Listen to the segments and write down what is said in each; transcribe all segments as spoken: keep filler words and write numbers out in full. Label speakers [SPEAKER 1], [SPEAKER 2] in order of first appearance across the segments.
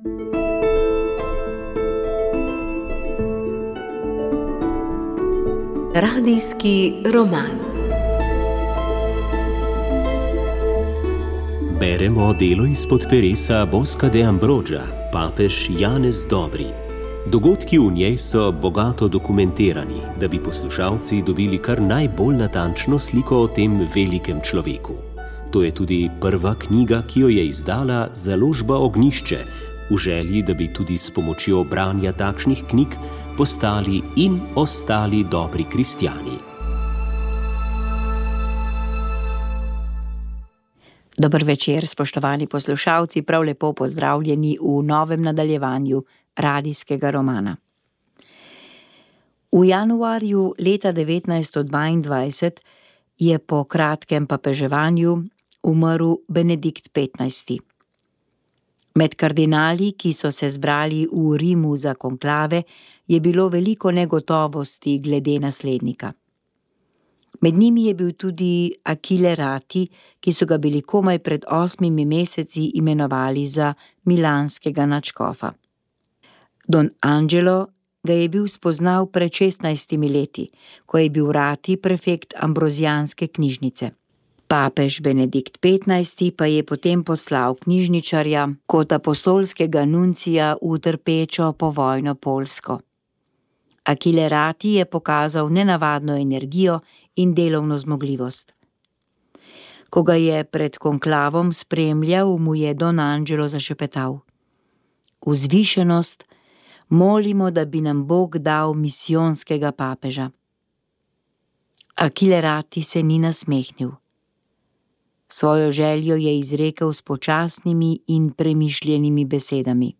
[SPEAKER 1] Radijski roman.
[SPEAKER 2] Beremo delo izpod peresa Bosca de Ambroggia, papež Janez Dobri. Dogodki v njej so bogato dokumentirani, da bi poslušalci dobili kar najbolj natančno sliko o tem velikem človeku. To je tudi prva knjiga, ki jo je izdala založba Ognjišče, v želji, da bi tudi s pomočjo branja takšnih knjig postali in ostali dobri kristjani.
[SPEAKER 3] Dober večer, spoštovani poslušalci, prav lepo pozdravljeni v novem nadaljevanju radijskega romana. V januarju leta devetnajststo dvaindvajset je po kratkem papeževanju umrl Benedikt petnajsti. Med kardinali, ki so se zbrali v Rimu za konklave, je bilo veliko negotovosti glede naslednika. Med njimi je bil tudi Achille Ratti, ki so ga bili komaj pred osmimi meseci imenovali za milanskega nadškofa. Don Angelo ga je bil spoznal pred šestnajstimi leti, ko je bil Ratti prefekt ambrozijanske knjižnice. Papež Benedikt petnajsti pa je potem poslal knjižničarja kot apostolskega nuncija v trpečo povojno Poljsko. Achille Ratti je pokazal nenavadno energijo in delovno zmogljivost. Ko ga je pred konklavom spremljal, mu je Don Angelo zašepetal: "Vzvišenost, molimo, da bi nam Bog dal misijonskega papeža." Achille Ratti se ni nasmehnil. Svojo željo je izrekel s počasnimi in premišljenimi besedami.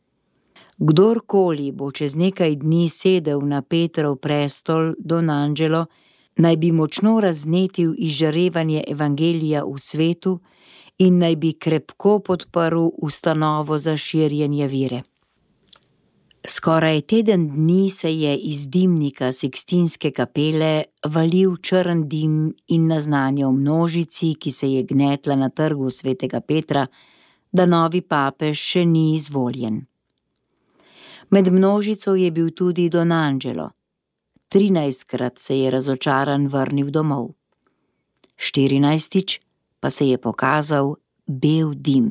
[SPEAKER 3] Kdorkoli bo čez nekaj dni sedel na Petrov prestol, Don Angelo, naj bi močno raznetil izžarevanje evangelija v svetu in naj bi krepko podprl ustanovo za širjenje vere. Skoraj teden dni se je iz dimnika Sikstinske kapele valil črn dim in naznanjal množici, ki se je gnetla na trgu svetega Petra, da novi papež še ni izvoljen. Med množico je bil tudi Don Angelo. Trinajstkrat se je razočaran vrnil domov. Štirinajstič pa se je pokazal bel dim.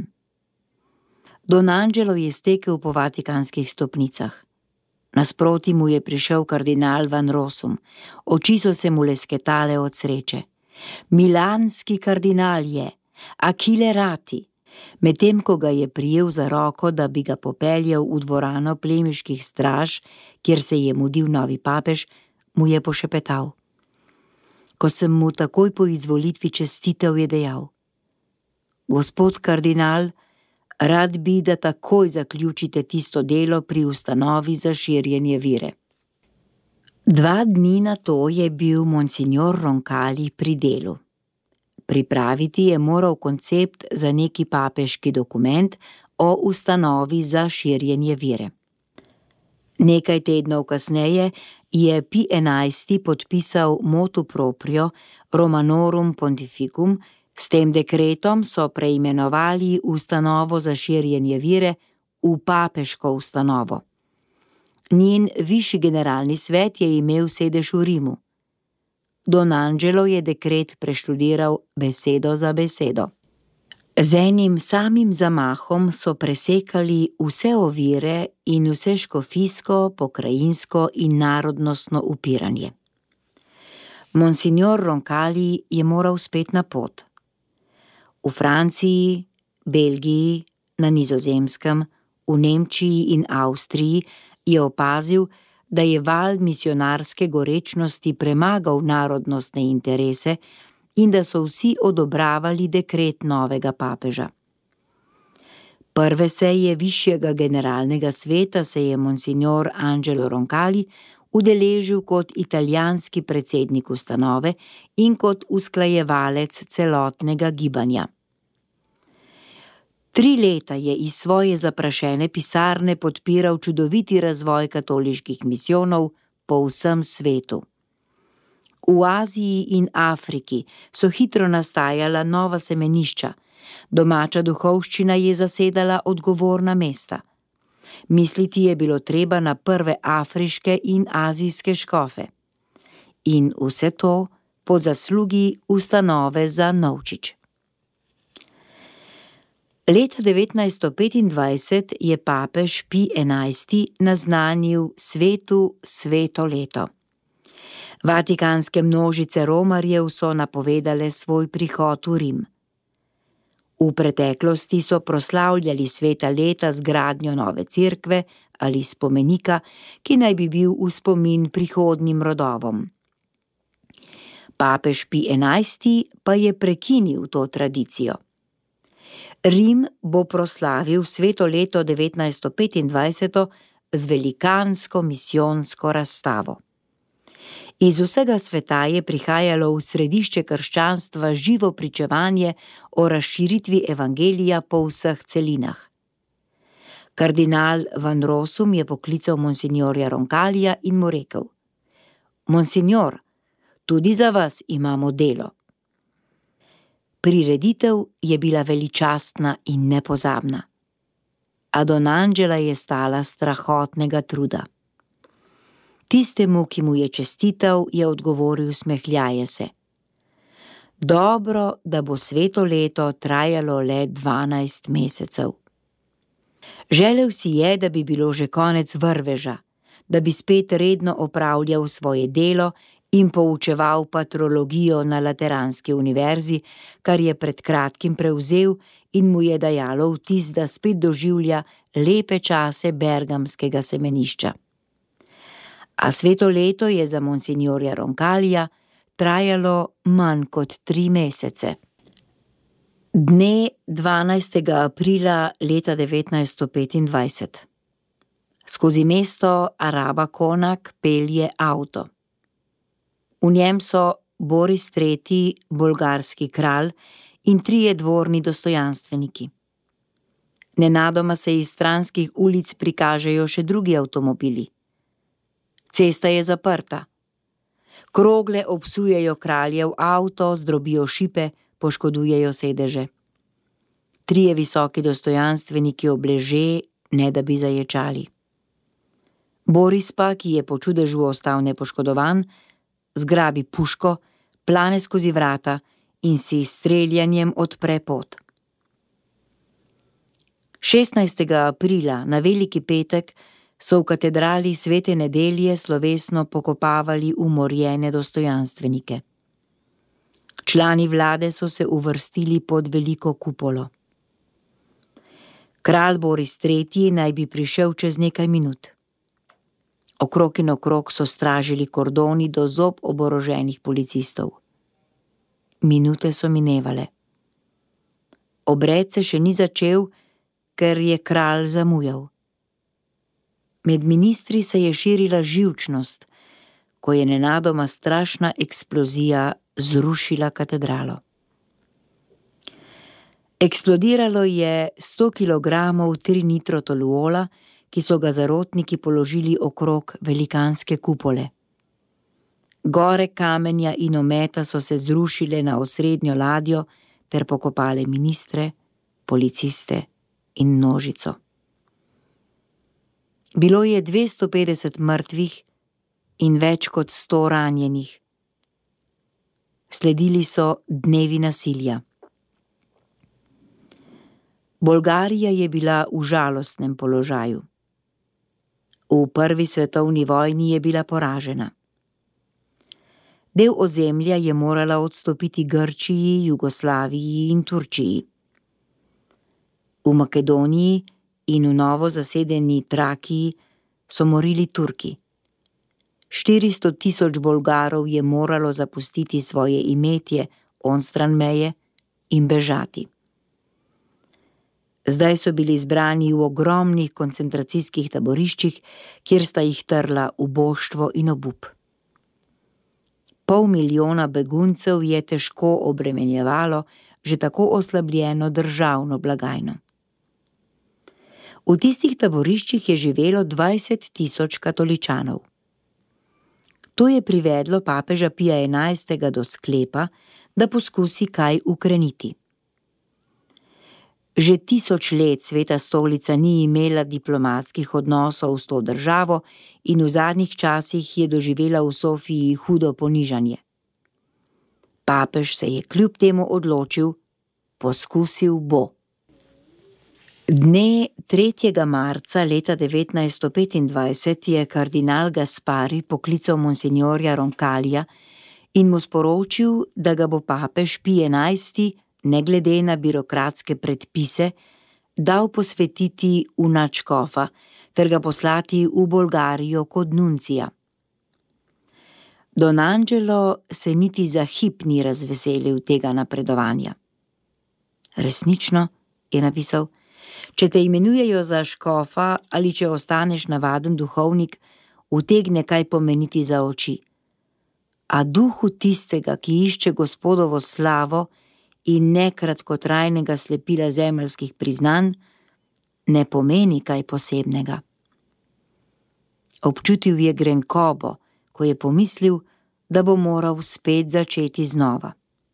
[SPEAKER 3] Don Angelo je stekel po vatikanskih stopnicah. Nasproti mu je prišel kardinal Van Rossum. Oči so se mu lesketale od sreče. Milanski kardinal je, Achille Ratti. Medtem ko ga je prijel za roko, da bi ga popeljal v dvorano plemiških straž, kjer se je mudil novi papež, mu je pošepetal. Ko sem mu takoj po izvolitvi čestital, je dejal: "Gospod kardinal, rad bi, da takoj zaključite tisto delo pri ustanovi za širjenje vere." Dva dni na to je bil monsignor Roncalli pri delu. Pripraviti je moral koncept za neki papeški dokument o ustanovi za širjenje vere. Nekaj tednov kasneje je Pij enajsti podpisal motu proprio Romanorum Pontificum. S tem dekretom so preimenovali ustanovo za širjenje vere v papeško ustanovo. Njen višji generalni svet je imel sedež v Rimu. Don Angelo je dekret preštudiral besedo za besedo. Z enim samim zamahom so presekali vse ovire in vse škofijsko, pokrajinsko in narodnostno upiranje. Monsignor Roncalli je moral spet na pot. V Franciji, Belgiji, na Nizozemskem, v Nemčiji in Avstriji je opazil, da je val misionarske gorečnosti premagal narodnostne interese in da so vsi odobravali dekret novega papeža. Prve seje višjega generalnega sveta se je monsignor Angelo Roncalli udeležil kot italijanski predsednik ustanove in kot usklajevalec celotnega gibanja. Tri leta je iz svoje zaprašene pisarne podpiral čudoviti razvoj katoliških misijonov po vsem svetu. V Aziji in Afriki so hitro nastajala nova semenišča, domača duhovščina je zasedala odgovorna mesta. Misliti je bilo treba na prve afriške in azijske škofe. In vse to po zaslugi ustanove za Novčič. Leta devetnajststo petindvajset je papež Pij enajsti naznanil svetu sveto leto. Vatikanske množice romarjev so napovedale svoj prihod v Rim. V preteklosti so proslavljali sveta leta z gradnjo nove cerkve ali spomenika, ki naj bi bil v spomin prihodnjim rodovom. Papež Pij enajsti pa je prekinil to tradicijo. Rim bo proslavil sveto leto devetnajststo petindvajset z velikansko misijonsko razstavo. Iz vsega sveta je prihajalo v središče krščanstva živo pričevanje o razširitvi evangelija po vseh celinah. Kardinal Van Rossum je poklical monsignorja Roncalija in mu rekel: Monsignor, tudi za vas imamo delo. Prireditev je bila veličastna in nepozabna. A Don Angela je stala strahotnega truda. Tistemu, ki mu je čestital, je odgovoril smehljaje se: Dobro, da bo sveto leto trajalo le dvanajst mesecev. Želel si je, da bi bilo že konec vrveža, da bi spet redno opravljal svoje delo in poučeval patrologijo na Lateranski univerzi, kar je pred kratkim prevzel in mu je dajalo vtis, da spet doživlja lepe čase bergamskega semenišča. A sveto leto je za monsignorja Roncalija trajalo manj kot tri mesece. Dne dvanajstega aprila leta devetnajststo petindvajset. Skozi mesto Araba Konak pelje avto. V njem so Boris tretji, bolgarski kralj, in trije dvorni dostojanstveniki. Nenadoma se iz stranskih ulic prikažejo še drugi avtomobili. Cesta je zaprta. Krogle obsujejo kraljev avto, zdrobijo šipe, poškodujejo sedeže. Trije visoki dostojanstveniki obleže, ne da bi zaječali. Boris pa, ki je po čudežu ostal nepoškodovan, zgrabi puško, plane skozi vrata in si s streljanjem odpre pot. šestnajstega aprila, na veliki petek, so v katedrali Svete Nedelje slovesno pokopavali umorjene dostojanstvenike. Člani vlade so se uvrstili pod veliko kupolo. Kralj Boris tretji naj bi prišel čez nekaj minut. Okrog in okrog so stražili kordoni do zob oboroženih policistov. Minute so minevale. Obred se še ni začel, ker je kralj zamujal. Med ministri se je širila živčnost, ko je nenadoma strašna eksplozija zrušila katedralo. Eksplodiralo je sto kilogramov trinitrotoluola, ki so ga zarotniki položili okrog velikanske kupole. Gore kamenja in ometa so se zrušile na osrednjo ladjo ter pokopale ministre, policiste in množico. Bilo je dvesto petdeset mrtvih in več kot sto ranjenih. Sledili so dnevi nasilja. Bolgarija je bila v žalostnem položaju. V prvi svetovni vojni je bila poražena. Del ozemlja je morala odstopiti Grčiji, Jugoslaviji in Turčiji. V Makedoniji in v novo zasedeni Trakiji so morili Turki. štiristo tisoč Bolgarov je moralo zapustiti svoje imetje onstran meje in bežati. Zdaj so bili zbrani v ogromnih koncentracijskih taboriščih, kjer sta jih trla uboštvo in obup. Pol milijona beguncev je težko obremenjevalo že tako oslabljeno državno blagajno. V tistih taboriščih je živelo dvajset tisoč katoličanov. To je privedlo papeža Pija enajstega do sklepa, da poskusi kaj ukreniti. Že tisoč let Sveta stolica ni imela diplomatskih odnosov s to državo in v zadnjih časih je doživela v Sofiji hudo ponižanje. Papež se je kljub temu odločil, poskusil bo. Dne tretjega marca leta devetnajststo petindvajset je kardinal Gaspari poklical monsignorja Roncalija in mu sporočil, da ga bo papež Pij enajsti, ne glede na birokratske predpise, dal posvetiti v nadškofa ter ga poslati v Bolgarijo kot nuncija. Don Angelo se niti za hip ni razveselil tega napredovanja. Resnično, je napisal, če te imenujejo za škofa ali če ostaneš navaden duhovnik, utegne kaj pomeniti za oči. A duhu tistega, ki išče Gospodovo slavo in ne kratkotrajnega slepila zemeljskih priznanj, ne pomeni kaj posebnega. Občutil je grenkobo, ko je pomislil, da bo moral spet začeti znova.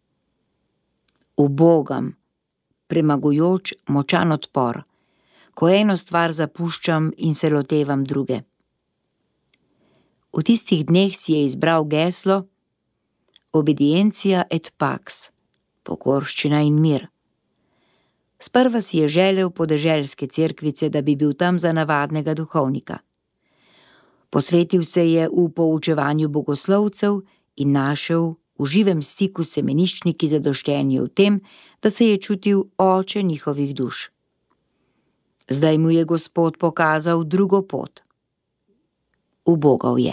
[SPEAKER 3] Ubogam, premagujoč močan odpor, ko eno stvar zapuščam in se lotevam druge. V tistih dneh si je izbral geslo Obedientia et pax, pokorščina in mir. Sprva si je želel podeželske cerkvice, da bi bil tam za navadnega duhovnika. Posvetil se je v poučevanju bogoslovcev in našel v živem stiku s semeniščniki zadoščenje v tem, da se je čutil oče njihovih duš. Zdaj mu je Gospod pokazal drugo pot. Ubogal je.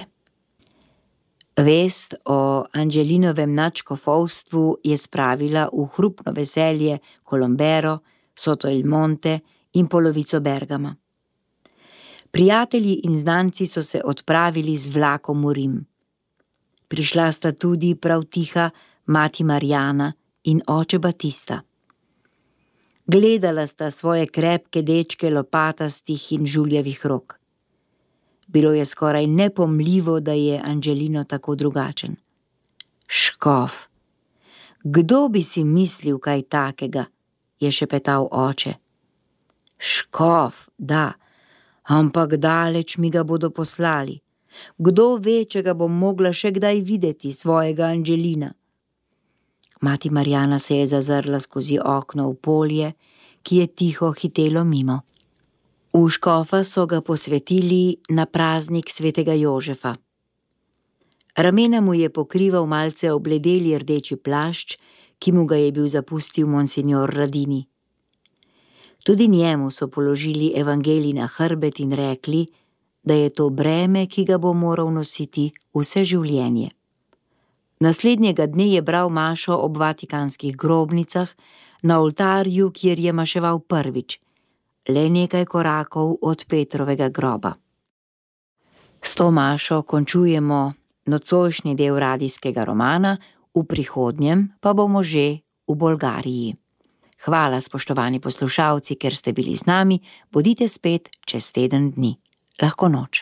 [SPEAKER 3] Vest o Angelinovem nadškofovstvu je spravila v hrupno veselje Colombero, Soto il Monte in polovico Bergama. Prijatelji in znanci so se odpravili z vlakom v Rim. Prišla sta tudi prav tiha mati Marjana in oče Batista. Gledala sta svoje krepke dečke lopatastih in žuljevih rok. Bilo je skoraj nepomljivo, da je Angelino tako drugačen. Škof. Kdo bi si mislil kaj takega, je šepetal oče. Škof, da, ampak daleč mi ga bodo poslali. Kdo ve, če ga bom mogla še kdaj videti, svojega Angelina? Mati Marjana se je zazrla skozi okno v polje, ki je tiho hitelo mimo. V škofa so ga posvetili na praznik svetega Jožefa. Ramena mu je pokrival malce obledeli rdeči plašč, ki mu ga je bil zapustil monsignor Radini. Tudi njemu so položili evangelij na hrbet in rekli, da je to breme, ki ga bo moral nositi vse življenje. Naslednjega dne je bral mašo ob vatikanskih grobnicah na oltarju, kjer je maševal prvič, le nekaj korakov od Petrovega groba. S to mašo končujemo nocojšnji del radijskega romana, v prihodnjem pa bomo že v Bolgariji. Hvala, spoštovani poslušalci, ker ste bili z nami, bodite spet čez teden dni. Lahko noč.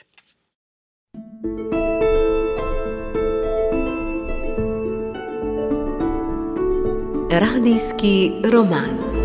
[SPEAKER 1] Radijski roman.